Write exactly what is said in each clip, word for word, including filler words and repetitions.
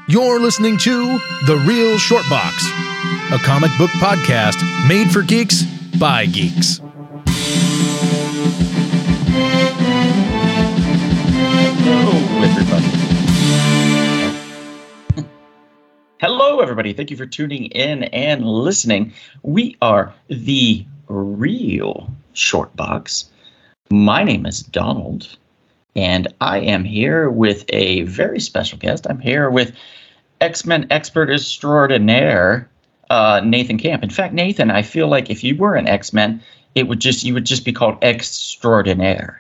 You're listening to The Real Short Box, a comic book podcast made for geeks by geeks. Hello, everybody. Hello, everybody. Thank you for tuning in and listening. We are The Real Short Box. My name is Donald, and I am here with a very special guest. I'm here with X-Men expert extraordinaire, uh, Nathan Camp. In fact, Nathan, I feel like if you were an X-Men, it would just you would just be called extraordinaire.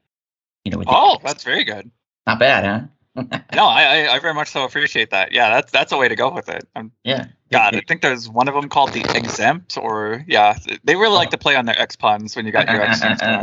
You know. With Oh, X. That's very good. Not bad, huh? No, I, I very much so appreciate that. Yeah, that's that's a way to go with it. Um, Yeah. God, I think there's one of them called the Exempt, or yeah, they really like to play on their X puns when you got your X.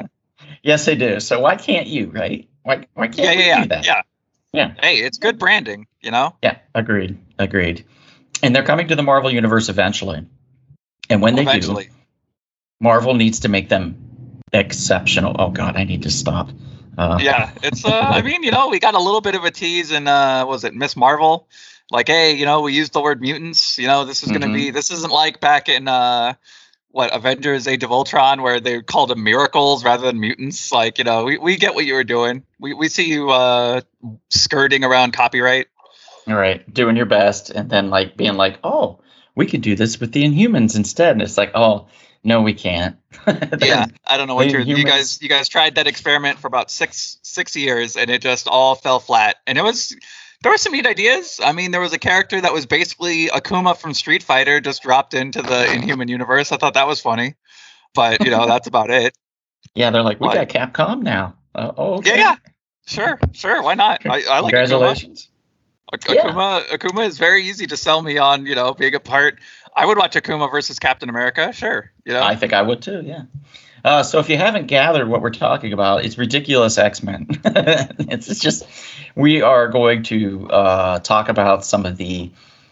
Yes, they do. So why can't you, right? Why why can't Yeah, we yeah, do that? yeah, Yeah. Hey, it's good branding, you know. Yeah, agreed, agreed. And they're coming to the Marvel Universe eventually. And when they Eventually. do, Marvel needs to make them exceptional. Oh God, I need to stop. Uh, Yeah, it's. Uh, I mean, you know, we got a little bit of a tease in. Uh, was it Miss Marvel? Like, hey, you know, we used the word mutants. You know, this is gonna Mhm. be. This isn't like back in. Uh, what Avengers: Age of Ultron, where they called them miracles rather than mutants. Like, you know, we, we get what you were doing. We we see you uh, skirting around copyright. All right, doing your best, and then like being like, oh, we could do this with the Inhumans instead. And it's like, oh, no, we can't. Yeah, I don't know what the you're. You Inhumans- guys, you guys tried that experiment for about six six years, and it just all fell flat. And it was. There were some neat ideas. I mean, there was a character that was basically Akuma from Street Fighter just dropped into the Inhuman universe. I thought that was funny, but you know, that's about it. Yeah, they're like, we Like- got Capcom now. Uh, oh, okay. Yeah, yeah, sure, sure, why not? I, I like Akuma. Congratulations. Ak- Yeah. Akuma. Akuma is very easy to sell me on. You know, being a part. I would watch Akuma versus Captain America. Sure, you know. I think I would too, yeah. Uh, so if you haven't gathered what we're talking about, it's Ridiculous X-Men. it's, it's just, we are going to uh, talk about some of the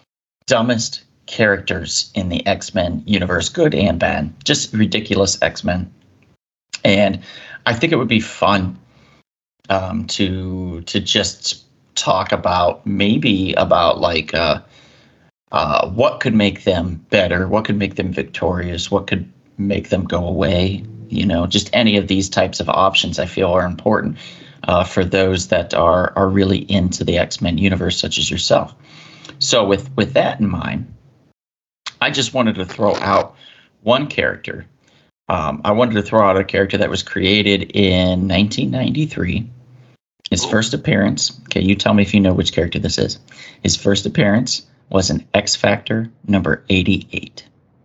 dumbest characters in the X-Men universe, good and bad. Just ridiculous X-Men. And I think it would be fun um, to to just talk about, maybe about like uh, uh, what could make them better, what could make them victorious, what could make them go away. You know, just any of these types of options I feel are important uh, for those that are are really into the X-Men universe, such as yourself. So with, with that in mind, I just wanted to throw out one character. Um, I wanted to throw out a character that was created in nineteen ninety-three. His Ooh. first appearance, okay, you tell me if you know which character this is. His first appearance was in X Factor number eighty-eight.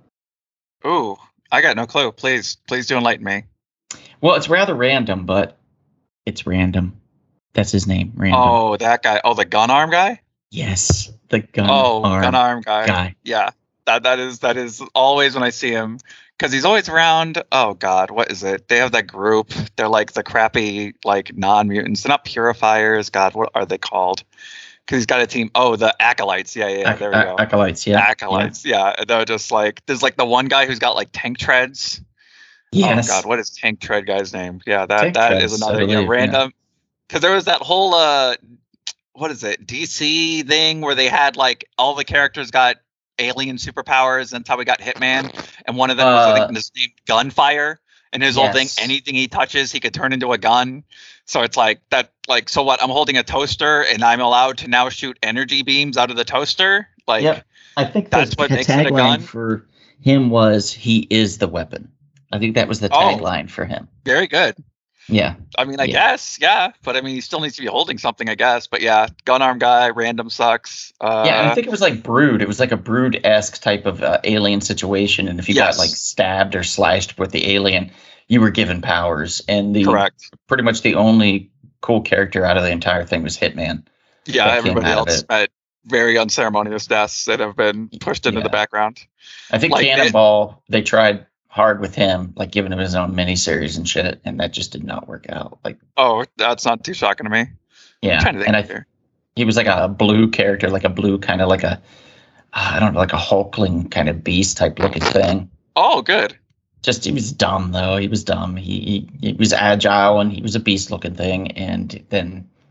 Ooh, I got no clue. Please, please do enlighten me. Well, it's rather random, but it's random. That's his name, Random. Oh, that guy. Oh, the gun arm guy. Yes, the gun Oh, arm gun arm guy. guy. Yeah, that that is that is always when I see him, because he's always around. Oh God, what is it? They have that group. They're like the crappy like non-mutants. They're not purifiers. God, what are they called? Because he's got a team. Oh, the acolytes. Yeah, yeah. yeah Ac- there we ac- go. Acolytes, yeah. Acolytes. Yeah. They're just like there's like the one guy who's got like tank treads. Yeah. Yes. Oh God, what is tank tread guy's name? Yeah, that Tank that Treads, is I another you know, believe, yeah. random. Because there was that whole uh, what is it? D C thing where they had like all the characters got alien superpowers. And that's how we got Hitman. And one of them was I Uh, think his name Gunfire. And his whole thing, yes. anything he touches, he could turn into a gun. So it's like that. Like so, what? I'm holding a toaster, and I'm allowed to now shoot energy beams out of the toaster. Like. Yep. I think the That's what makes it a tagline gun? for him was "He is the weapon." I think that was the Oh. tagline for him. Very good. Yeah. I mean, I Yeah. guess, yeah, but I mean, he still needs to be holding something, I guess. But yeah, gun arm guy, random sucks. Uh, Yeah, and I think it was like Brood. It was like a Brood-esque type of uh, alien situation, and if you Yes. got like stabbed or slashed with the alien, you were given powers. And the correct. pretty much the only cool character out of the entire thing was Hitman. Yeah, that came everybody out of else it. met very unceremonious deaths that have been pushed into Yeah. the background. I think Like, it- Cannonball, they tried hard with him, like giving him his own miniseries and shit, and that just did not work out. Like, Oh, that's not too shocking to me. yeah, I'm trying to think and I, here. he was like a blue character, like a blue kind of like a, I don't know, like a hulkling kind of beast type looking thing. Oh, good. Just he was dumb though. He was dumb. He he, he was agile and he was a beast looking thing. And then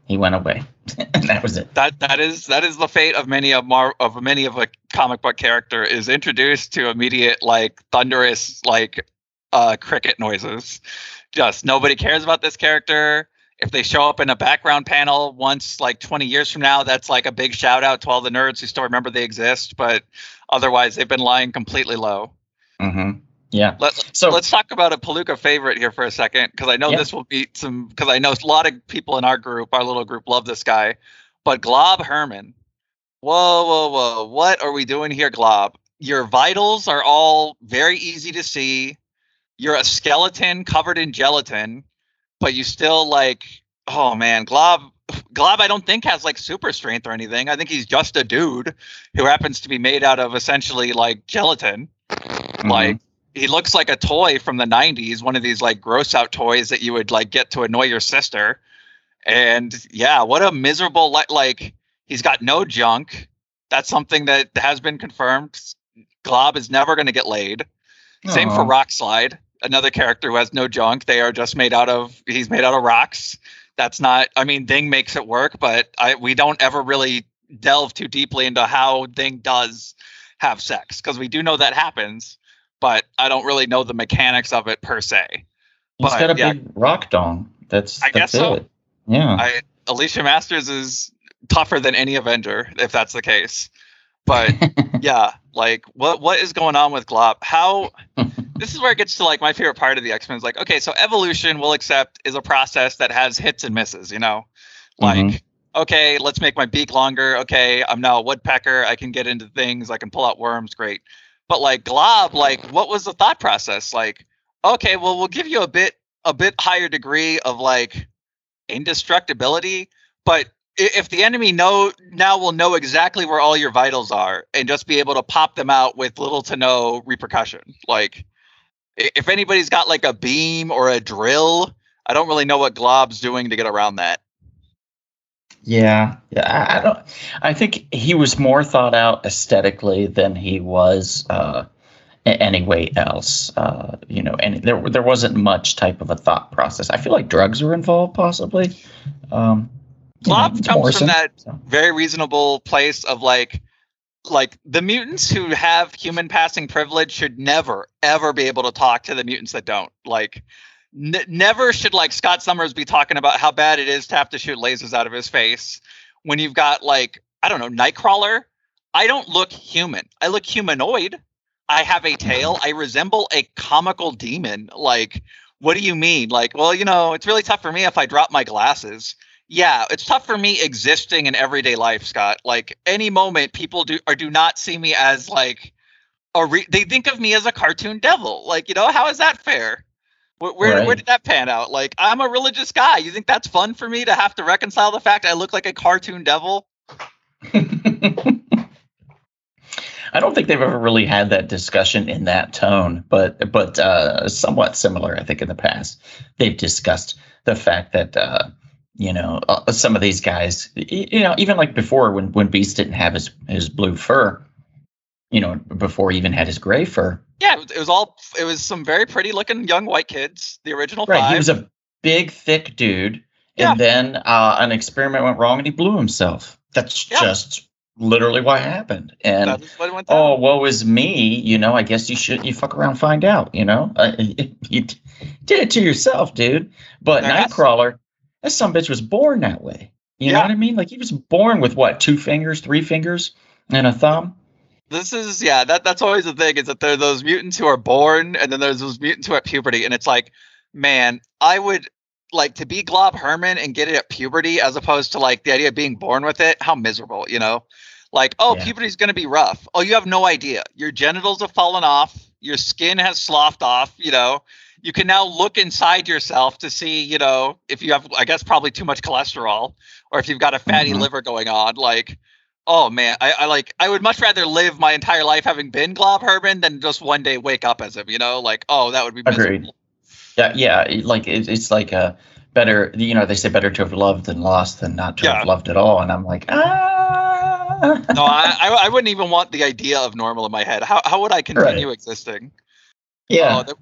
he went away, and that was it. That that is that is the fate of many of Mar of many of a comic book character is introduced to immediate like thunderous like uh, cricket noises. Just nobody cares about this character. If they show up in a background panel once, like twenty years from now, that's like a big shout out to all the nerds who still remember they exist. But otherwise, they've been lying completely low. Mm-hmm. Yeah. Let, so let's talk about a Palooka favorite here for a second, because I know yeah. this will be some. Because I know a lot of people in our group, our little group, love this guy. But Glob Herman, whoa, whoa, whoa! What are we doing here, Glob? Your vitals are all very easy to see. You're a skeleton covered in gelatin, but you still like. Oh man, Glob. Glob, I don't think has like super strength or anything. I think he's just a dude who happens to be made out of essentially like gelatin. Mm-hmm. Like. He looks like a toy from the nineties, one of these like gross out toys that you would like get to annoy your sister. And yeah, what a miserable, like, like he's got no junk. That's something that has been confirmed. Glob is never going to get laid. Aww. Same for Rockslide, another character who has no junk. They are just made out of, he's made out of rocks. That's not, I mean, Thing makes it work, but I, we don't ever really delve too deeply into how Thing does have sex, because we do know that happens. But I don't really know the mechanics of it per se. He's but, got a yeah, big rock dong. That's I that's guess so. It. Yeah. I, Alicia Masters is tougher than any Avenger, if that's the case. But yeah, like what what is going on with Glob? How this is where it gets to like my favorite part of the X-Men is like, okay, so evolution we'll accept is a process that has hits and misses, you know? Like, mm-hmm. okay, let's make my beak longer. Okay, I'm now a woodpecker. I can get into things. I can pull out worms. Great. But like Glob, like what was the thought process? Like, okay, well, we'll give you a bit, a bit higher degree of like indestructibility. But if the enemy know now will know exactly where all your vitals are and just be able to pop them out with little to no repercussion. Like if anybody's got like a beam or a drill, I don't really know what Glob's doing to get around that. Yeah, yeah. I don't. I think he was more thought out aesthetically than he was uh, anyway else. Uh, you know, and there there wasn't much type of a thought process. I feel like drugs were involved, possibly. Um, Glob you know, comes Morrison, from that so. very reasonable place of like, like the mutants who have human passing privilege should never ever be able to talk to the mutants that don't. Like. N- never should like Scott Summers be talking about how bad it is to have to shoot lasers out of his face when you've got like, I don't know, Nightcrawler. I don't look human. I look humanoid. I have a tail. I resemble a comical demon. Like, what do you mean? Like, well, you know, it's really tough for me if I drop my glasses. Yeah, it's tough for me existing in everyday life, Scott. Like any moment people do or do not see me as like a re- they think of me as a cartoon devil. Like, you know, how is that fair? Where where, right. where did that pan out? Like, I'm a religious guy. You think that's fun for me to have to reconcile the fact I look like a cartoon devil? I don't think they've ever really had that discussion in that tone, but but uh, somewhat similar, I think, in the past. They've discussed the fact that, uh, you know, uh, some of these guys, you know, even like before when, when Beast didn't have his, his blue fur, you know, before he even had his gray fur. Yeah, it was, it was all, it was some very pretty looking young white kids, the original right, five. He was a big, thick dude, and yeah. then uh, an experiment went wrong and he blew himself. That's yeah. just literally what happened. And that is what it went down. Oh, woe is me, you know, I guess you should, you fuck around and find out, you know? Uh, you did it to yourself, dude. But there Nightcrawler, that sumbitch was born that way. You yeah. know what I mean? Like, he was born with, what, two fingers, three fingers, and a thumb? This is, yeah, that that's always the thing, is that there are those mutants who are born, and then there's those mutants who are at puberty, and it's like, man, I would, like, to be Glob Herman and get it at puberty, as opposed to, like, the idea of being born with it, how miserable, you know? Like, oh, yeah. puberty's going to be rough. Oh, you have no idea. Your genitals have fallen off. Your skin has sloughed off, you know? You can now look inside yourself to see, you know, if you have, I guess, probably too much cholesterol, or if you've got a fatty mm-hmm. liver going on, like... Oh man, I, I like. I would much rather live my entire life having been Glob Herman than just one day wake up as him. You know, like, oh, that would be miserable. Agreed. Yeah, yeah. Like it, it's like a better. You know, they say better to have loved than lost than not to yeah. have loved at all. And I'm like, ah. No, I, I, I wouldn't even want the idea of normal in my head. How how would I continue right. existing? Yeah. Oh, there,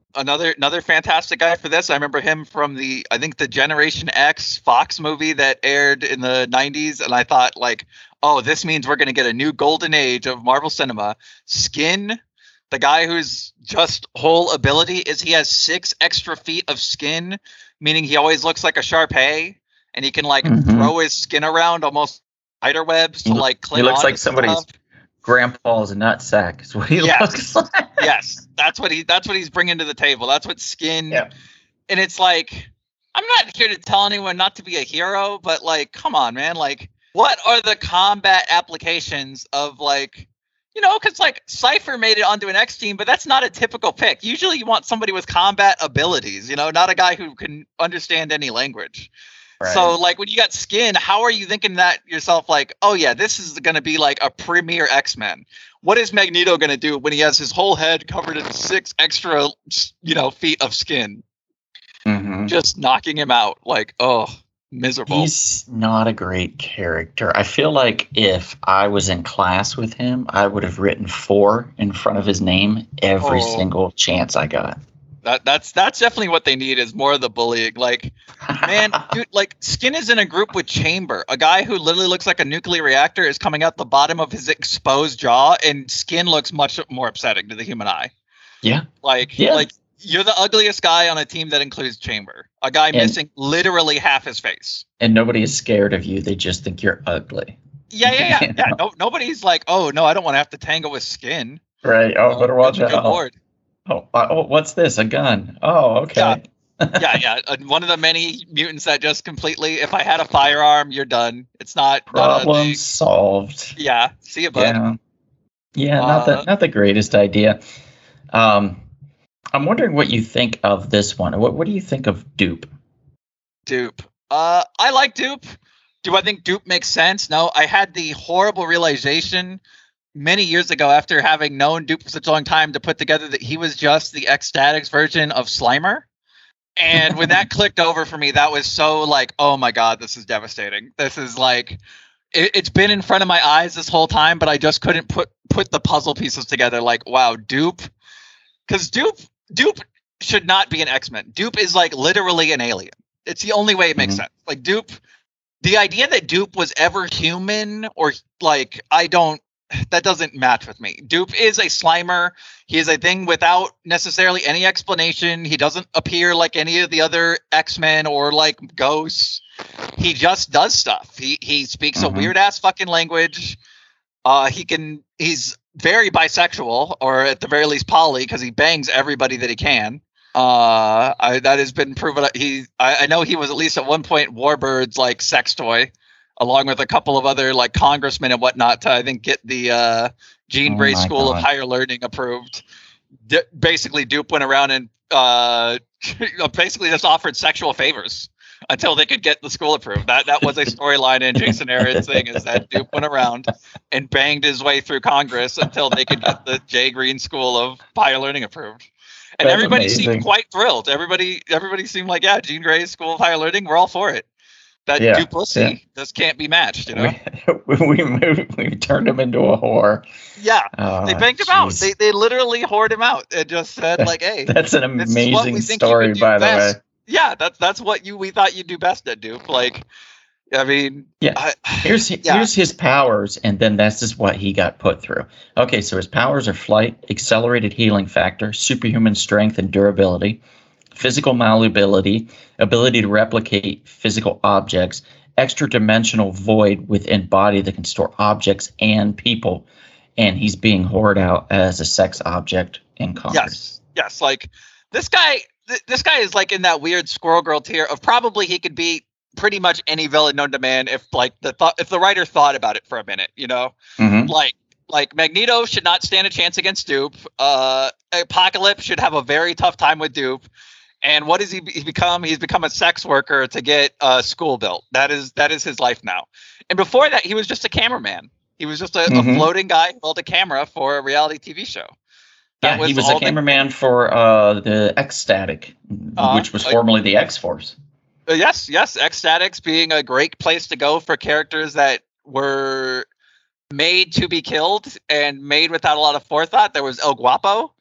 Another another fantastic guy for this. I remember him from the I think the Generation X Fox movie that aired in the nineties, and I thought like, oh, this means we're going to get a new golden age of Marvel cinema. Skin, the guy whose just whole ability is he has six extra feet of skin, meaning he always looks like a Shar-Pei, and he can like mm-hmm. throw his skin around almost spider webs to like cling He looks on like somebody's stuff. grandpa's nutsack is what he yes. looks like. Yes, that's what he that's what he's bringing to the table. That's what Skin. Yeah. And it's like, I'm not here to tell anyone not to be a hero, but like, come on, man. Like, what are the combat applications of like, you know, because like Cypher made it onto an X team, but that's not a typical pick. Usually you want somebody with combat abilities, you know, not a guy who can understand any language. Right. So like when you got Skin, how are you thinking that yourself like, oh yeah, this is going to be like a premier X-Men? What is Magneto going to do when he has his whole head covered in six extra, you know, feet of skin? Mm-hmm. Just knocking him out. Like, oh, miserable. He's not a great character. I feel like if I was in class with him, I would have written four in front of his name every oh. single chance I got. That that's that's definitely what they need is more of the bullying. Like, man, dude, like Skin is in a group with Chamber, a guy who literally looks like a nuclear reactor is coming out the bottom of his exposed jaw, and Skin looks much more upsetting to the human eye. Yeah. Like, yeah. like you're the ugliest guy on a team that includes Chamber, a guy and, missing literally half his face. And nobody is scared of you. They just think you're ugly. Yeah, yeah, yeah. yeah. No, nobody's like, oh no, I don't want to have to tangle with Skin. Right. Oh, better watch out. Lord. Oh, oh, what's this? A gun? Oh, okay. Yeah, yeah, yeah. Uh, one of the many mutants that just completely, if I had a firearm, you're done. It's not problem not solved. Yeah, see you, bud. Yeah, yeah, not the Uh, not the greatest idea. Um, I'm wondering what you think of this one. What what do you think of Dupe? Dupe. Uh, I like Dupe. Do I think Dupe makes sense? No, I had the horrible realization many years ago after having known Dupe for such a long time to put together that he was just the Ecstatics version of Slimer. And when that clicked over for me, that was so like, oh my God, this is devastating. This is like, it, it's been in front of my eyes this whole time, but I just couldn't put, put the puzzle pieces together. Like, wow, Dupe. Because Dupe, Dupe should not be an X-Men. Dupe is like literally an alien. It's the only way it makes mm-hmm. sense. Like Dupe, the idea that Dupe was ever human or like, I don't, that doesn't match with me. Dupe is a Slimer. He is a thing without necessarily any explanation. He doesn't appear like any of the other X-Men or like ghosts. He just does stuff. He he speaks mm-hmm. a weird ass fucking language. Uh, he can. He's very bisexual, or at the very least poly, because he bangs everybody that he can. Uh, I, that has been proven. He. I, I know he was at least at one point Warbird's like sex toy, along with a couple of other like congressmen and whatnot to, I think, get the uh, Jean oh Grey School God. of Higher Learning approved. D- basically, Dupe went around and uh, basically just offered sexual favors until they could get the school approved. That that was a storyline in Jason Aaron's thing, is that Dupe went around and banged his way through Congress until they could get the J. Green School of Higher Learning approved. And That's everybody amazing. seemed quite thrilled. Everybody, everybody seemed like, yeah, Jean Grey's School of Higher Learning, we're all for it. That Yeah, duplicity yeah. just can't be matched, you know? We, we moved, we turned him into a whore. Yeah, Oh, they banged him out. jeez. They they literally whored him out and just said like, "Hey, That's an this is what we amazing think you story, would do by the best." way. yeah, that's that's what you we thought you'd do best at Dupe. Like, I mean, Yeah. I, Here's Yeah. here's his powers, and then that's just what he got put through. Okay, so his powers are flight, accelerated healing factor, superhuman strength and durability, physical malleability, ability to replicate physical objects, extra dimensional void within body that can store objects and people, and he's being whored out as a sex object in Congress. yes, yes, like this guy. Th- this guy is like in that weird Squirrel Girl tier of probably he could be pretty much any villain known to man if like the thought if the writer thought about it for a minute, you know. Mhm. Like like Magneto should not stand a chance against Dupe. Uh, Apocalypse should have a very tough time with Dupe. And what has he, he become? He's become a sex worker to get a school built. That is that is his life now. And before that, he was just a cameraman. He was just a, Mhm. a floating guy who held a camera for a reality T V show. That Yeah, he was a all that- cameraman for uh, the X-Static, Uh, which was like- formerly the X-Force. Uh, yes, yes. Ecstatics being a great place to go for characters that were made to be killed and made without a lot of forethought. There was El Guapo,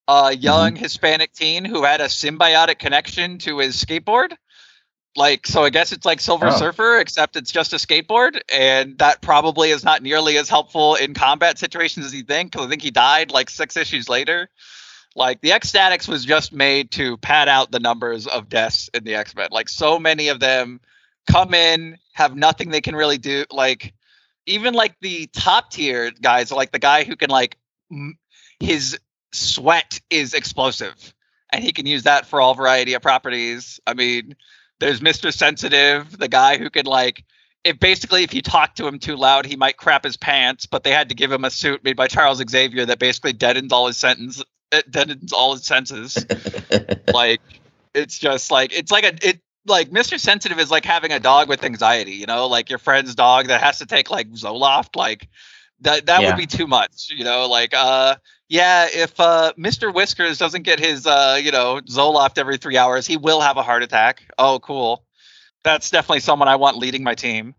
a young Mhm. Hispanic teen who had a symbiotic connection to his skateboard. Like, so I guess it's like Silver Oh. Surfer, except it's just a skateboard, and that probably is not nearly as helpful in combat situations as you think, because I think he died like six issues later. Like, the X-Statix was just made to pad out the numbers of deaths in the X-Men. Like, so many of them come in, have nothing they can really do. Like, even like the top tier guys, like the guy who can like, m- his sweat is explosive, and he can use that for all variety of properties. I mean, there's Mister Sensitive, the guy who can like, if basically if you talk to him too loud, he might crap his pants, but they had to give him a suit made by Charles Xavier that basically deadens all his sentence, it deadens all his senses. Like, it's just like, it's like a, it like Mister Sensitive is like having a dog with anxiety, you know, like your friend's dog that has to take like Zoloft, like that, that Yeah. would be too much, you know, like, uh, yeah, if uh, Mister Whiskers doesn't get his, uh, you know, Zoloft every three hours, he will have a heart attack. Oh, cool. That's definitely someone I want leading my team.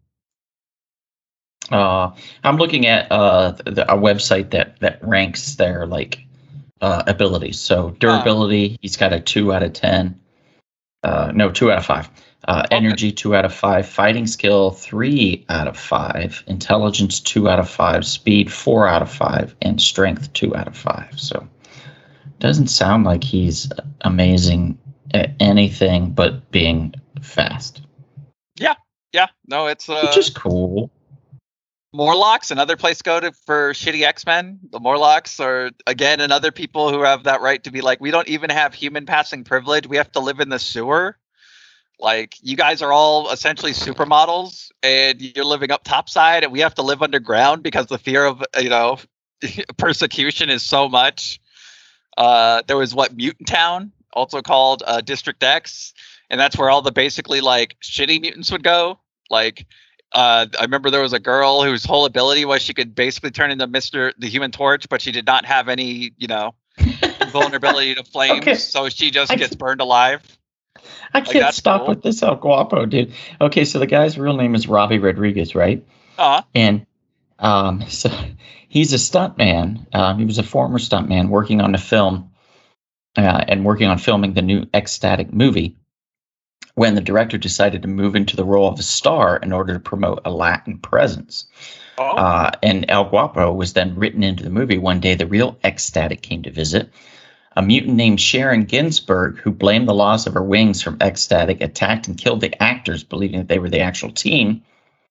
Uh, I'm looking at uh, the, a website that that ranks their like uh, abilities. So durability, he's got a two out of ten. Uh, no, two out of five. Uh, Okay. Energy, two out of five. Fighting skill, three out of five. Intelligence, two out of five. Speed, four out of five. And strength, two out of five. So doesn't sound like he's amazing at anything but being fast, Yeah, no, it's uh, which is cool. Morlocks, another place to go to for shitty X-Men. The Morlocks are, again, another people who have that right to be like, we don't even have human passing privilege. We have to live in the sewer. Like, you guys are all essentially supermodels, and you're living up topside, and we have to live underground because the fear of, you know, persecution is so much. Uh, there was what, Mutant Town, also called uh, District X, and that's where all the basically like shitty mutants would go. Like, uh, I remember there was a girl whose whole ability was she could basically turn into Mister the Human Torch, but she did not have any, you know, vulnerability to flames, Okay. so she just I gets burned alive. I Like, can't that's stop cool. with this El Guapo, dude. Okay, so the guy's real name is Robbie Rodriguez, right? Uh, And um, so he's a stuntman. Um, he was a former stuntman working on the film uh, and working on filming the new X-Static movie when the director decided to move into the role of a star in order to promote a Latin presence. oh, Uh, and El Guapo was then written into the movie. One day, the real X-Static came to visit. A mutant named Sharon Ginsburg, who blamed the loss of her wings from X-Static, attacked and killed the actors, believing that they were the actual team.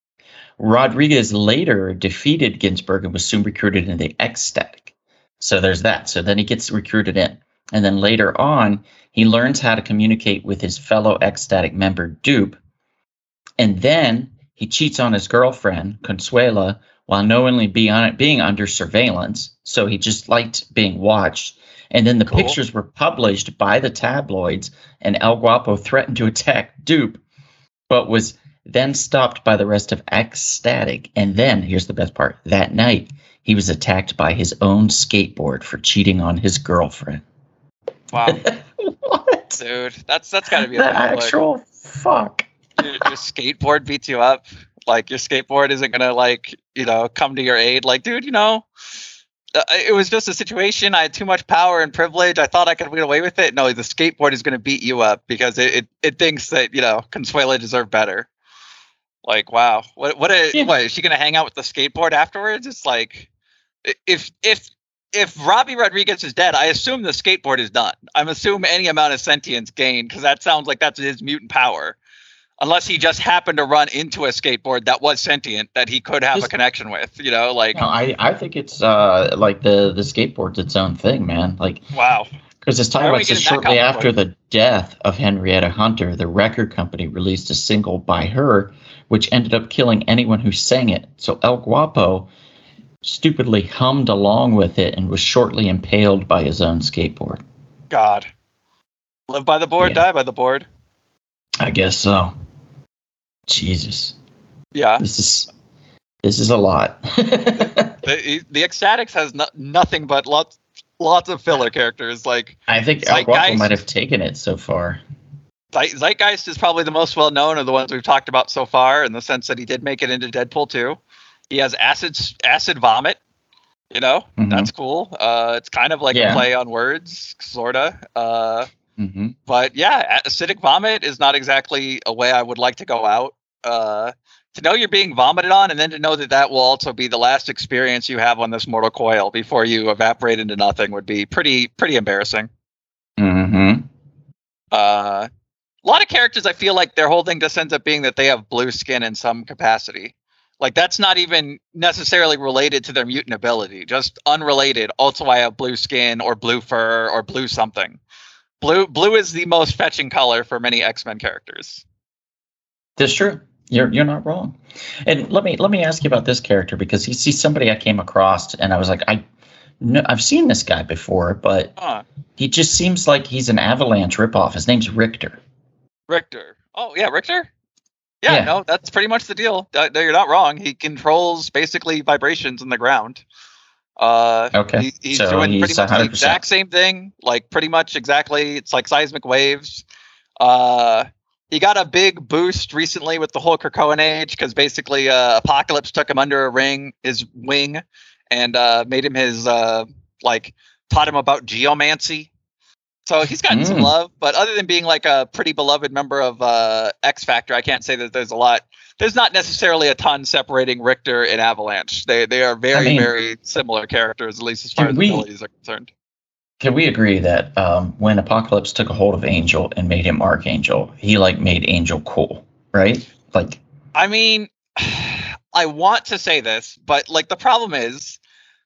Rodriguez later defeated Ginsburg and was soon recruited into the X-Static. So there's that. So then he gets recruited in. And then later on, he learns how to communicate with his fellow X-Static member, Dupe. And then he cheats on his girlfriend, Consuela, while knowingly being, on it, being under surveillance. So he just liked being watched. And then the Cool. pictures were published by the tabloids, and El Guapo threatened to attack Dupe, but was then stopped by the rest of X-Static. And then, here's the best part, that night, he was attacked by his own skateboard for cheating on his girlfriend. wow, What? dude, that's that's got to be a The little, like, actual fuck. your, your skateboard beats you up. Like, your skateboard isn't gonna, like, you know, come to your aid. Like, dude, you know, uh, it was just a situation. I had too much power and privilege. I thought I could get away with it. No, the skateboard is gonna beat you up because it it, it thinks that, you know, Consuela deserved better. Like, wow, what what a Yeah. what is she gonna hang out with the skateboard afterwards? It's like, i- if if if Robbie Rodriguez is dead, I assume the skateboard is done. I'm assuming any amount of sentience gained, because that sounds like that's his mutant power. Unless he just happened to run into a skateboard that was sentient that he could have a Just- connection with, you know, like, No, I, I think it's uh like the the skateboard's its own thing, man. Like, wow. because it's Why talking are we about so getting that shortly comic after book? the death of Henrietta Hunter, the record company released a single by her, which ended up killing anyone who sang it. So El Guapo stupidly hummed along with it and was shortly impaled by his own skateboard. God. Live by the board, Yeah. die by the board. I guess so. Jesus, Yeah. this is this is a lot. The, the Ecstatics has no, nothing but lots lots of filler characters. Like, I think El Guapo Zeitgeist. might have taken it so far. Zeit- Zeitgeist is probably the most well known of the ones we've talked about so far, in the sense that he did make it into Deadpool two. He has acid acid vomit. You know, Mhm. that's cool. Uh, it's kind of like Yeah. a play on words, sorta. Uh, Mm-hmm. but yeah, acidic vomit is not exactly a way I would like to go out. Uh, to know you're being vomited on, and then to know that that will also be the last experience you have on this mortal coil before you evaporate into nothing would be pretty pretty embarrassing. Mm-hmm. Uh, a lot of characters, I feel like their whole thing just ends up being that they have blue skin in some capacity. Like, that's not even necessarily related to their mutant ability, just unrelated. Also, I have blue skin or blue fur or blue something. Blue blue is the most fetching color for many X-Men characters. That's true. You're you're not wrong. And let me let me ask you about this character, because he's, he's somebody I came across and I was like, I no, I've seen this guy before, but Huh. he just seems like he's an Avalanche ripoff. His name's Richter. Richter. Oh, yeah, Richter? Yeah, Yeah. no, that's pretty much the deal. Uh, no, you're not wrong. He controls basically vibrations in the ground. Uh, Okay, he, he's so doing he's pretty much the one hundred percent. exact same thing, like pretty much exactly. It's like seismic waves. Uh, he got a big boost recently with the whole Krakoan age because basically uh, Apocalypse took him under a ring, his wing, and uh, made him his uh, like taught him about geomancy. So he's gotten some Mm. love, but other than being like a pretty beloved member of uh, X Factor, I can't say that there's a lot. There's not necessarily a ton separating Richter and Avalanche. They they are very, I mean, very similar characters, at least as far can as we- abilities are concerned. Can we agree that um, when Apocalypse took a hold of Angel and made him Archangel, he like made Angel cool, right? Like, I mean, I want to say this, but like the problem is,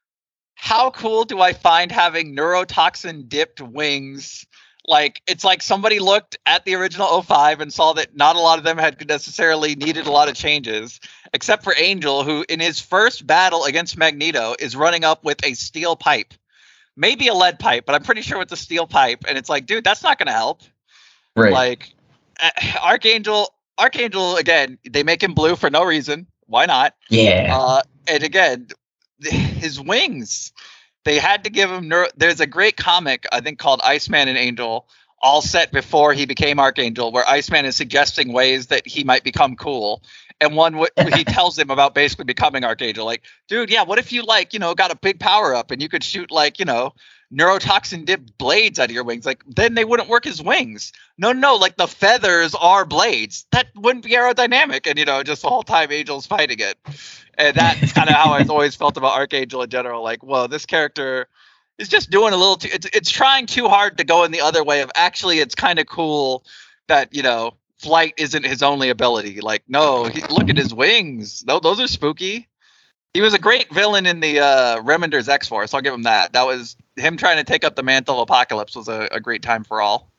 how cool do I find having neurotoxin dipped wings? Like, it's like somebody looked at the original oh five and saw that not a lot of them had necessarily needed a lot of changes, except for Angel, who in his first battle against Magneto is running up with a steel pipe. Maybe a lead pipe, but I'm pretty sure it's a steel pipe. And it's like, dude, that's not going to help. right? Like, uh, Archangel, Archangel, again, they make him blue for no reason. Why not? yeah. Uh, and again, th- his wings, they had to give him neuro. There's a great comic, I think, called Iceman and Angel, all set before he became Archangel, where Iceman is suggesting ways that he might become cool. And one, w- he tells him about basically becoming Archangel. Like, dude, yeah, what if you, like, you know, got a big power up and you could shoot, like, you know, neurotoxin dipped blades out of your wings? Like, then they wouldn't work as wings. No, no, like the feathers are blades. That wouldn't be aerodynamic. And, you know, just the whole time Angel's fighting it. And that's kind of how I've always felt about Archangel in general. Like, whoa, this character is just doing a little too, it's, it's trying too hard to go in the other way of actually, it's kind of cool that, you know, flight isn't his only ability. Like, no, he, look at his wings. Those, those are spooky. He was a great villain in the uh, Remender's X-Force. I'll give him that. That was him trying to take up the mantle of Apocalypse was a, a great time for all.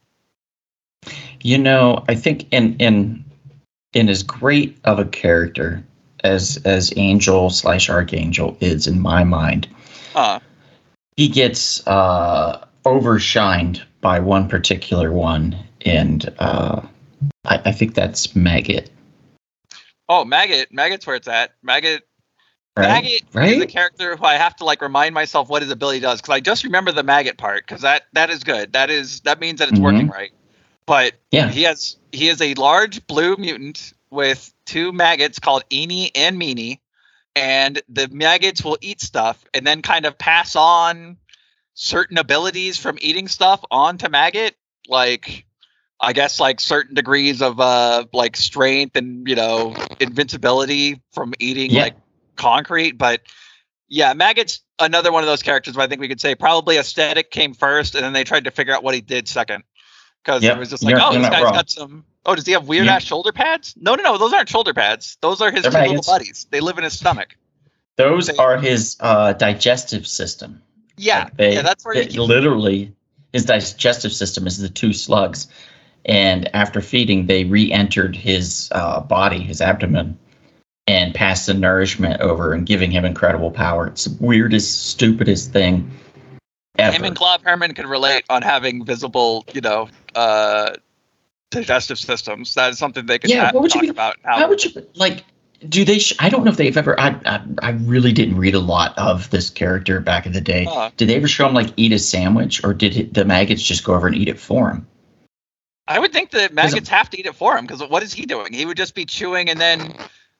You know, I think in in in as great of a character as as Angel slash Archangel is in my mind, Huh. he gets uh, overshined by one particular one, and uh, I, I think that's Maggot. Oh, Maggot. Maggot's where it's at. Maggot. Right? Maggot right? is a character who I have to like remind myself what his ability does, because I just remember the Maggot part, because that that is good. That is that means that it's Mhm. working right. But Yeah. he has he is a large blue mutant with two maggots called Eenie and Meanie, and the maggots will eat stuff and then kind of pass on certain abilities from eating stuff onto Maggot, like I guess like certain degrees of uh like strength and, you know, invincibility from eating Yeah. like concrete. But yeah, Maggot's another one of those characters where I think we could say probably aesthetic came first, and then they tried to figure out what he did second, because Yep, it was just like, you're- oh, you're this not guy's wrong. got some. Oh, does he have weird Yeah. ass shoulder pads? No, no, no, those aren't shoulder pads. Those are his They're two little maggots. buddies. They live in his stomach. Those They- are his uh, digestive system. Yeah, Like, they- yeah, that's where he they- keeps. literally his digestive system is the two slugs, and after feeding, they re-entered his uh, body, his abdomen, and passed the nourishment over and giving him incredible power. It's the weirdest, stupidest thing ever. Him and Glob Herman could relate on having visible, you know, uh, digestive systems. That is something they could Yeah, ha- what would you talk be- about. How, How would you like? Do they? Sh- I don't know if they've ever. I, I I really didn't read a lot of this character back in the day. Uh. Did they ever show him like eat a sandwich, or did it, the maggots just go over and eat it for him? I would think that maggots have to eat it for him, because what is he doing? He would just be chewing and then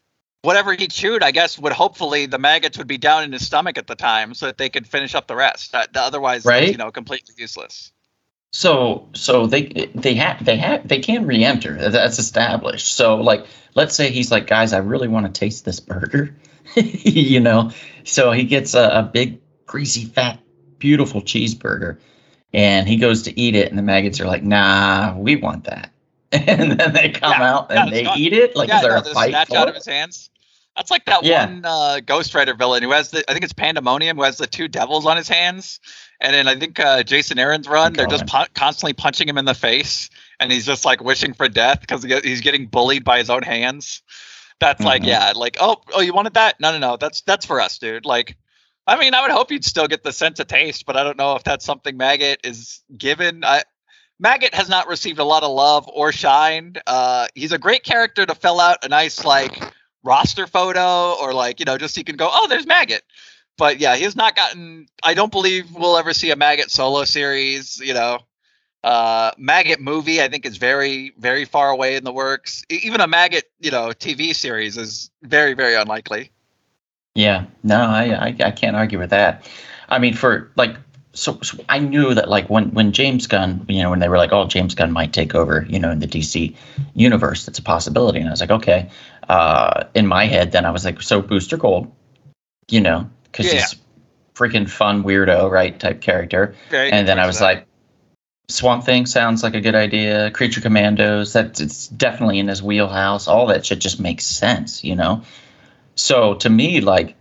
whatever he chewed, I guess, would hopefully the maggots would be down in his stomach at the time so that they could finish up the rest. Uh, otherwise, right? It's, you know, completely useless. So, so they they have they have they can re-enter. That's established. So, like, let's say he's like, guys, I really want to taste this burger, you know. So he gets a, a big, greasy, fat, beautiful cheeseburger, and he goes to eat it, and the maggots are like, nah, we want that, and then they come Yeah, out yeah, and they not- eat it. Like, yeah, is there no, a they fight snatch for out it? of his hands. That's like that Yeah. one uh, Ghost Rider villain who has the, I think it's Pandemonium, who has the two devils on his hands. And then I think uh, Jason Aaron's run, they're just pu- constantly punching him in the face. And he's just like wishing for death because he, he's getting bullied by his own hands. That's mm-hmm. like, yeah, like, oh, oh, you wanted that? No, no, no. That's that's for us, dude. Like, I mean, I would hope you'd still get the sense of taste, but I don't know if that's something Maggot is given. I, Maggot has not received a lot of love or shine. Uh, he's a great character to fill out a nice, like, roster photo or like, you know, just so you can go, oh, there's Maggot. But yeah, he has not gotten, I don't believe we'll ever see a Maggot solo series, you know. Uh, Maggot movie, I think, is very, very far away in the works. Even a Maggot, you know, T V series is very, very unlikely. Yeah, no, I, I, I can't argue with that. I mean, for like, so, so I knew that like when, when James Gunn, you know, when they were like, oh, James Gunn might take over, you know, in the D C universe, that's a possibility. And I was like, okay. Uh, in my head, then I was like, so Booster Gold, you know, because Yeah. he's freaking fun, weirdo, right, type character. Very and then I good was for that. like, Swamp Thing sounds like a good idea. Creature Commandos, that's it's definitely in his wheelhouse. All that shit just makes sense, you know? So to me, like,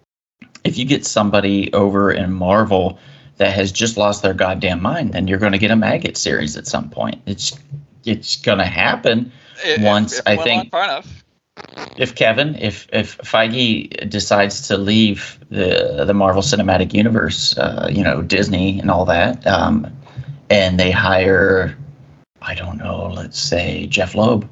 if you get somebody over in Marvel that has just lost their goddamn mind, then you're going to get a Maggot series at some point. It's it's going to happen If- once, if I it went think. on far enough. If Kevin, if if Feige decides to leave the the Marvel Cinematic Universe, uh, you know, Disney and all that, um, and they hire, I don't know, let's say Jeff Loeb,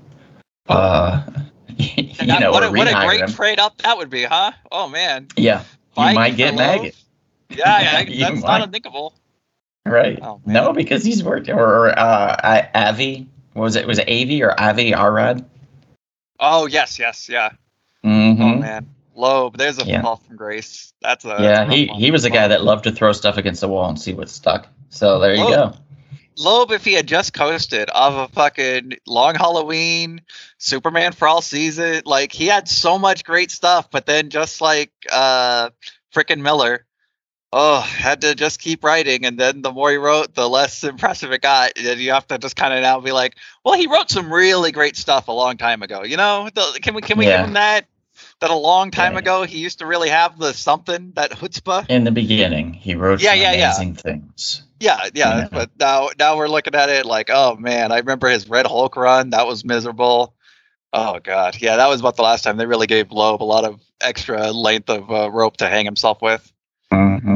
uh, you And that- know, what, or a, what a rehire great him. trade up that would be, huh? Oh, man. Yeah, you Feige might for get Loeb? Maggot, Yeah, yeah, You that's might. not unthinkable. right? Oh, man. No, because he's worked, or, or uh, I- Avi, what was it? Was it Avi or Avi Arad? Oh, yes, yes, yeah. Mm-hmm. Oh, man. Loeb, there's a Yeah. fall from grace. That's a that's Yeah, a rough he, one. he was a guy Loeb. that loved to throw stuff against the wall and see what stuck. So there you Loeb. go. Loeb, if he had just coasted off a fucking Long Halloween, Superman for All Season, like he had so much great stuff, but then just like uh frickin' Miller, oh, had to just keep writing, and then the more he wrote, the less impressive it got. And you have to just kind of now be like, well, he wrote some really great stuff a long time ago. You know, the, can we can we Yeah. give him that? That a long time Yeah. ago he used to really have the something, that chutzpah. In the beginning, he wrote Yeah, some yeah, yeah. amazing things. Yeah, yeah, Yeah. but now now we're looking at it like, oh man, I remember his Red Hulk run. That was miserable. Oh god, yeah, that was about the last time they really gave Loeb a lot of extra length of uh, rope to hang himself with. Mm-hmm.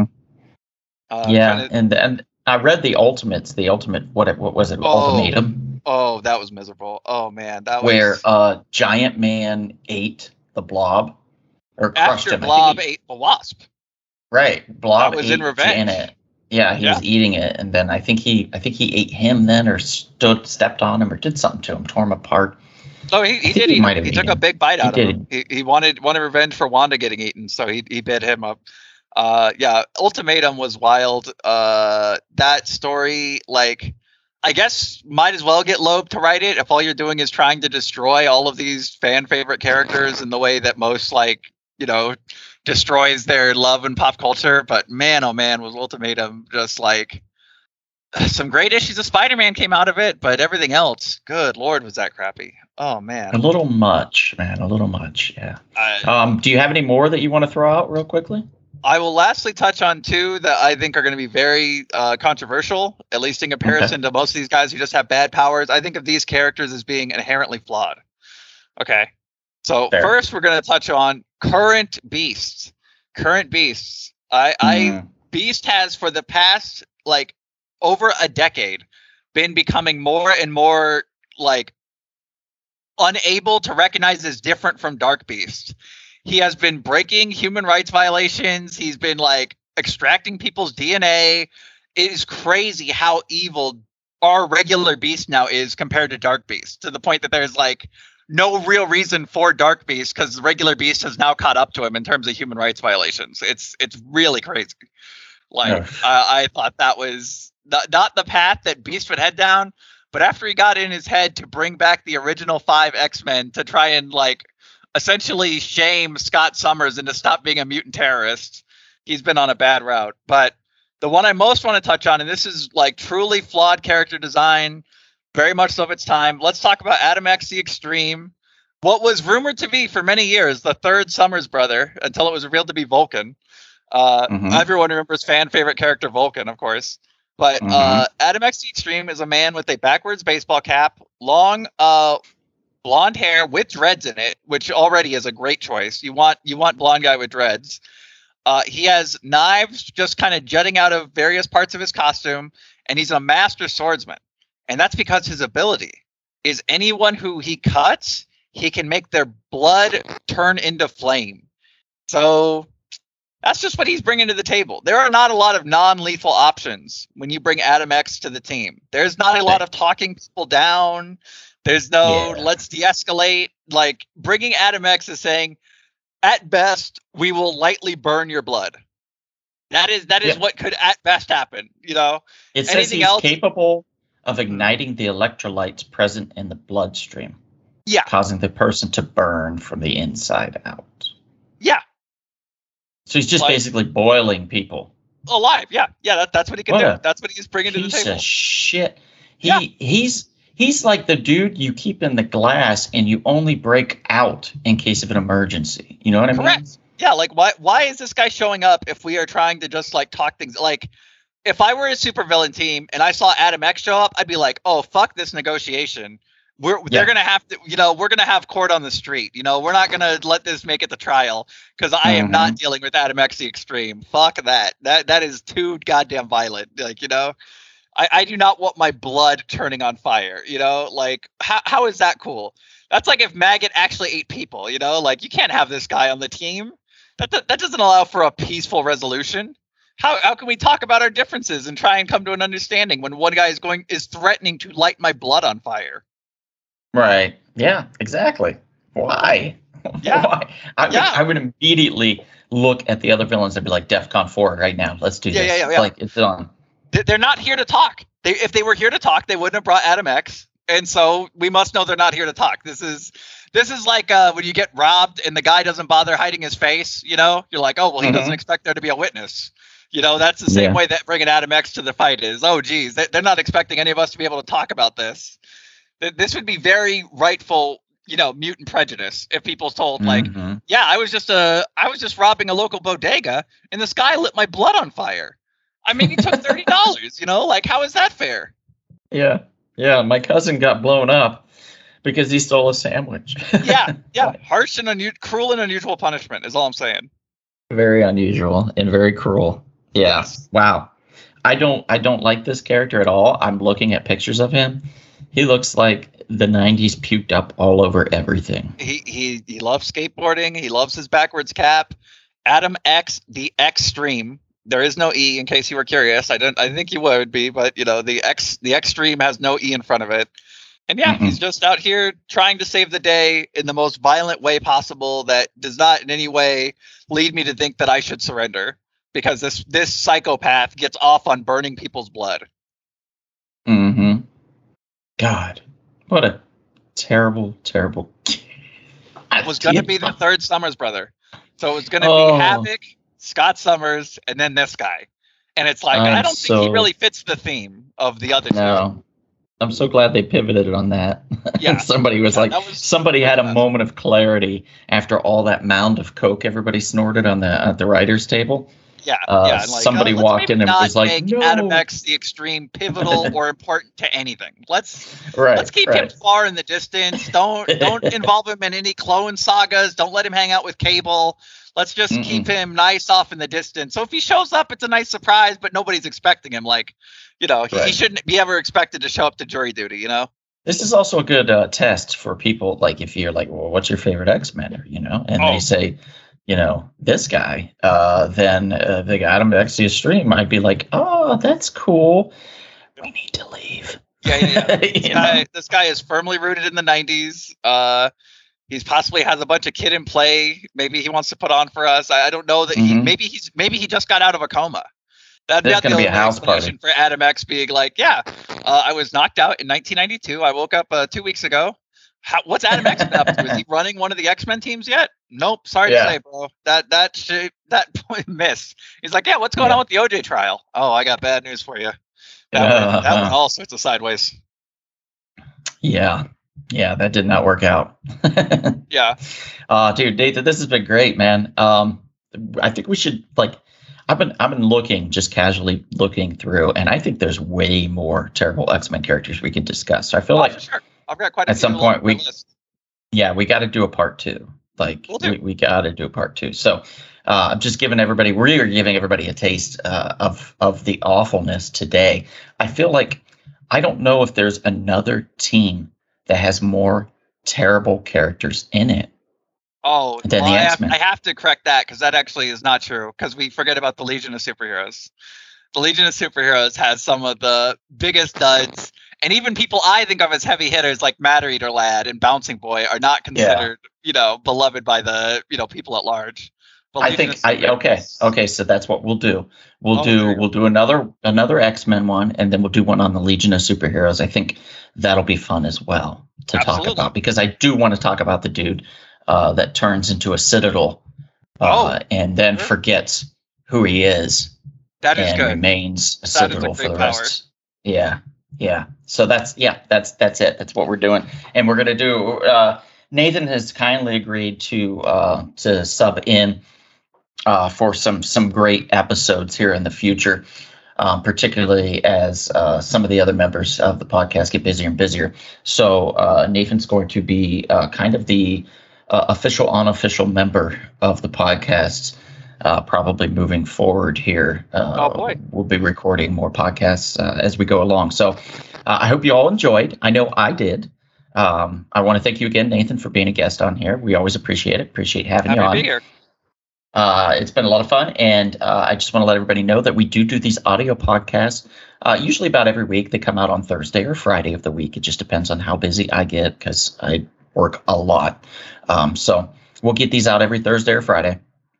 Uh, Yeah, trying to- and and I read the Ultimates, the Ultimate, what it, what was it, Oh, Ultimatum, oh, that was miserable. Oh man, that where was uh, Giant Man ate the Blob, or crushed after him. I Blob think he- ate the Wasp. right, Blob That was ate in revenge. Janet. Yeah, he was Yeah. eating it, and then I think he, I think he ate him then, or stood, stepped on him, or did something to him, tore him apart. Oh, he, he think did. he He, might have he took eaten a him. big bite He out of did. him. He, he wanted wanted revenge for Wanda getting eaten, so he he bit him up. Uh, yeah, Ultimatum was wild. Uh, that story, like, I guess might as well get Loeb to write it if all you're doing is trying to destroy all of these fan favorite characters in the way that most, like, you know, destroys their love in pop culture. But man, oh man, was Ultimatum just like some great issues of Spider-Man came out of it, but everything else, good Lord, was that crappy. Oh A man. little much, man, a little much. Yeah. I, Um, do you have any more that you want to throw out real quickly? I will lastly touch on two that I think are going to be very uh, controversial, at least in comparison to most of these guys who just have bad powers. I think of these characters as being inherently flawed. Okay. So Fair. first, we're going to touch on current beasts. Current beasts. I, I Mm. Beast has for the past like over a decade been becoming more and more like unable to recognize as different from Dark Beast. He has been breaking human rights violations. He's been like extracting people's D N A. It is crazy how evil our regular Beast now is compared to Dark Beast, to the point that there's like no real reason for Dark Beast because the regular Beast has now caught up to him in terms of human rights violations. It's it's really crazy. Like Ugh. I, I thought that was not, not the path that Beast would head down, but after he got in his head to bring back the original five X-Men to try and like essentially shame Scott Summers into stop being a mutant terrorist, he's been on a bad route. But the one I most want to touch on, and this is like truly flawed character design, very much so of its time. Let's talk about Adam X the Extreme. What was rumored to be for many years the third Summers brother until it was revealed to be Vulcan. Uh, Mhm. Everyone remembers fan favorite character Vulcan, of course. But Mhm. uh, Adam X the Extreme is a man with a backwards baseball cap, long uh, blonde hair with dreads in it, which already is a great choice. You want you want blonde guy with dreads. Uh, he has knives just kind of jutting out of various parts of his costume, and he's a master swordsman. And that's because his ability is anyone who he cuts, he can make their blood turn into flame. So that's just what he's bringing to the table. There are not a lot of non-lethal options when you bring Adam X to the team. There's not a lot of talking people down. There's no Yeah. let's de-escalate. Like bringing Adam X is saying, at best, we will lightly burn your blood. That is that is Yeah. what could at best happen. You know, It says Anything he's else? capable of igniting the electrolytes present in the bloodstream, yeah, causing the person to burn from the inside out. yeah, So he's just Like- basically boiling people. alive. Yeah, yeah. That, that's what he can What do. a That's what he's bringing to the Piece table. of shit. He Yeah. he's he's like the dude you keep in the glass and you only break out in case of an emergency. You know what I mean? Correct. Yeah, like why why is this guy showing up if we are trying to just like talk things like if I were a supervillain team and I saw Adam X show up, I'd be like, "Oh, fuck this negotiation. We're Yeah. they're going to have to, you know, we're going to have court on the street. You know, we're not going to let this make it to trial cuz I am Mhm. not dealing with Adam X the Extreme. Fuck that. That that is too goddamn violent. Like, you know, I I do not want my blood turning on fire, you know? Like how how is that cool? That's like if Maggot actually ate people, you know? Like you can't have this guy on the team. That that, that doesn't allow for a peaceful resolution. How how can we talk about our differences and try and come to an understanding when one guy is going is threatening to light my blood on fire? Right. Yeah, exactly. Why? Yeah. Why? I, Yeah. Would, I would immediately look at the other villains and be like, DEFCON four right now. Let's do Yeah, this. yeah, yeah, yeah. Like, it's on. They- They're not here to talk. They if they were here to talk, they wouldn't have brought Adam X. And so we must know they're not here to talk. This is this is like uh, when you get robbed and the guy doesn't bother hiding his face. You know, you're like, oh well, he Mhm. doesn't expect there to be a witness. You know, that's the same Yeah. way that bringing Adam X to the fight is. Oh, geez, they- they're not expecting any of us to be able to talk about this. Th- This would be very rightful, you know, mutant prejudice if people told like, Mhm. yeah, I was just a, I was just robbing a local bodega and this guy lit my blood on fire. I mean, he took thirty dollars. You know, like how is that fair? Yeah. Yeah. My cousin got blown up because he stole a sandwich. Yeah, yeah, harsh and unu- cruel and unusual punishment is all I'm saying. Very unusual and very cruel. Yeah. Yes. Wow. I don't I don't like this character at all. I'm looking at pictures of him. He looks like the nineties puked up all over everything. He he he loves skateboarding. He loves his backwards cap. Adam X the Extreme. There is no E in case you were curious. I don't. I think you would be, but you know the X the Extreme has no E in front of it. And yeah, Mm-mm. he's just out here trying to save the day in the most violent way possible. That does not in any way lead me to think that I should surrender because this this psychopath gets off on burning people's blood. Mm-hmm. God. What a terrible, terrible It was going to be the third Summers brother. So it was going to Oh. be Havoc, Scott Summers, and then this guy. And it's like, I'm I don't think he so- really fits the theme of the other two. No. I'm so glad they pivoted on that. Yeah. somebody was Yeah, like, that was- somebody had a that was- moment of clarity after all that mound of coke everybody snorted on the at the writers' table. Yeah. Uh, yeah. and like, somebody uh, let's walked maybe in and not was like, make "No." Adam X the Extreme pivotal or important to anything. Let's Right. let's keep right. him far in the distance. Don't don't involve him in any clone sagas. Don't let him hang out with Cable. Let's just Mm-mm. keep him nice off in the distance. So if he shows up, it's a nice surprise, but nobody's expecting him. Like, you know, he, he Right. shouldn't be ever expected to show up to jury duty. You know. This is also a good uh, test for people. Like, if you're like, well, what's your favorite X-Men? You know, and Oh. they say, you know, this guy, uh, then uh, the Adam X the Extreme might be like, oh, that's cool. We need to leave. Yeah, yeah, yeah. This, guy, this guy is firmly rooted in the nineties. Uh, he's possibly has a bunch of kid in play. Maybe he wants to put on for us. I, I don't know that mm-hmm. he. Maybe he's maybe he just got out of a coma. That'd There's going to be a house party for Adam X being like, yeah, uh, I was knocked out in nineteen ninety-two. I woke up uh, two weeks ago. How, what's Adam X been up to? Is he running one of the X-Men teams yet? Nope. Sorry yeah. to say, bro. That that sh- that point missed. He's like, yeah, what's going yeah. on with the O J trial? Oh, I got bad news for you. That, uh, went, that uh, went all sorts of sideways. Yeah. Yeah, that did not work out. yeah. Uh, dude, Nathan, this has been great, man. Um, I think we should like. I've been I've been looking, just casually looking through, and I think there's way more terrible X-Men characters we can discuss. So I feel oh, like for sure. I've got quite a at some point we, yeah, we got to do a part two. Like we'll we, we got to do a part two. So uh, I'm just giving everybody, we're giving everybody a taste uh, of of the awfulness today. I feel like I don't know if there's another team that has more terrible characters in it. Oh, well, I, have, I have to correct that because that actually is not true because we forget about the Legion of Superheroes. The Legion of Superheroes has some of the biggest duds, and even people I think of as heavy hitters like Matter Eater Lad and Bouncing Boy are not considered, yeah. you know, beloved by the, you know, people at large. But I Legion think I okay, okay, so that's what we'll do. We'll oh, do we'll do another another X-Men one, and then we'll do one on the Legion of Superheroes. I think that'll be fun as well to Absolutely. talk about because I do want to talk about the dude Uh, that turns into a citadel uh, oh, and then sure. forgets who he is. That is and good. Remains a that citadel a for the power. rest. Yeah, yeah. So that's yeah, that's that's it. That's what we're doing, and we're gonna do. Uh, Nathan has kindly agreed to uh, to sub in uh, for some some great episodes here in the future. Um, particularly as uh, some of the other members of the podcast get busier and busier. So uh, Nathan's going to be uh, kind of the Uh, official, unofficial member of the podcast, uh, probably moving forward here. Uh, oh boy, we'll be recording more podcasts uh, as we go along. So uh, I hope you all enjoyed. I know I did. Um, I want to thank you again, Nathan, for being a guest on here. We always appreciate it. Appreciate having Happy you on. to be here. Uh, it's been a lot of fun, and uh, I just want to let everybody know that we do do these audio podcasts. Uh, usually about every week. They come out on Thursday or Friday of the week. It just depends on how busy I get because I work a lot. Um, so we'll get these out every Thursday or Friday.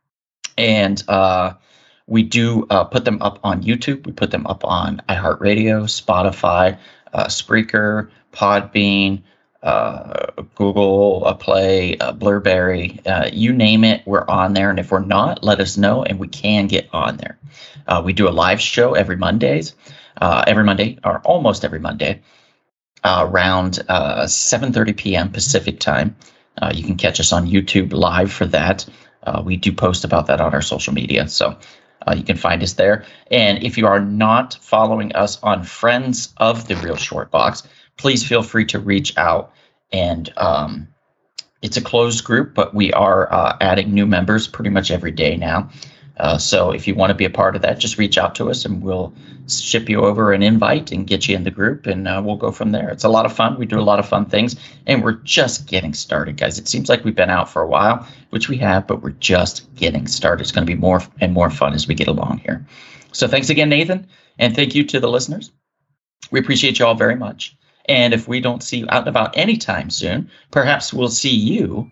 And uh, we do uh, put them up on YouTube. We put them up on iHeartRadio, Spotify, uh, Spreaker, Podbean, uh, Google uh, Play, uh, Blurberry, uh, you name it, we're on there. And if we're not, let us know and we can get on there. Uh, we do a live show every Mondays, uh, every Monday or almost every Monday uh, around uh, seven thirty p.m. Pacific time. Uh, you can catch us on YouTube live for that. Uh, we do post about that on our social media, so uh, you can find us there. And if you are not following us on Friends of the Real Short Box, please feel free to reach out. And um, it's a closed group, but we are uh, adding new members pretty much every day now. Uh, so if you want to be a part of that, just reach out to us and we'll ship you over an invite and get you in the group, and uh, we'll go from there. It's a lot of fun. We do a lot of fun things, and we're just getting started, guys. It seems like we've been out for a while, which we have, but we're just getting started. It's going to be more and more fun as we get along here. So thanks again, Nathan, and thank you to the listeners. We appreciate you all very much. And if we don't see you out and about anytime soon, perhaps we'll see you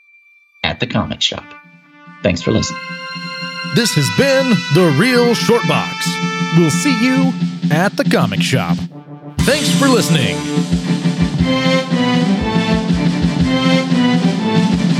at the comic shop. Thanks for listening. This has been The Real Short Box. We'll see you at the comic shop. Thanks for listening.